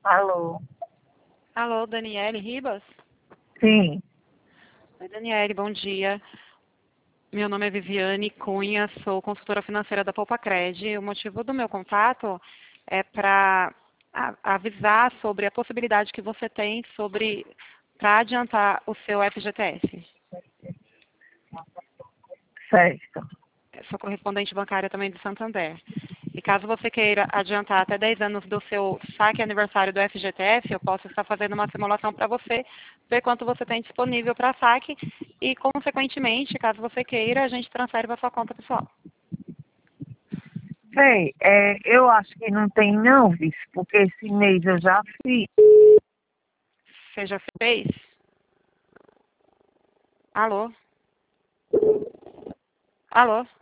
Alô? Alô, Daniele Ribas? Sim. Oi, Daniele, bom dia. Meu nome é Viviane Cunha, sou consultora financeira da Poupa-Cred. O motivo do meu contato é para avisar sobre a possibilidade que você tem para adiantar o seu FGTS. Certo. Eu sou correspondente bancária também do Santander. E caso você queira adiantar até 10 anos do seu saque aniversário do FGTS, eu posso estar fazendo uma simulação para você, ver quanto você tem disponível para saque e, consequentemente, caso você queira, a gente transfere para sua conta pessoal. Bem, eu acho que não tem não, vice, porque esse mês eu já fiz. Você já fez? Alô? Alô?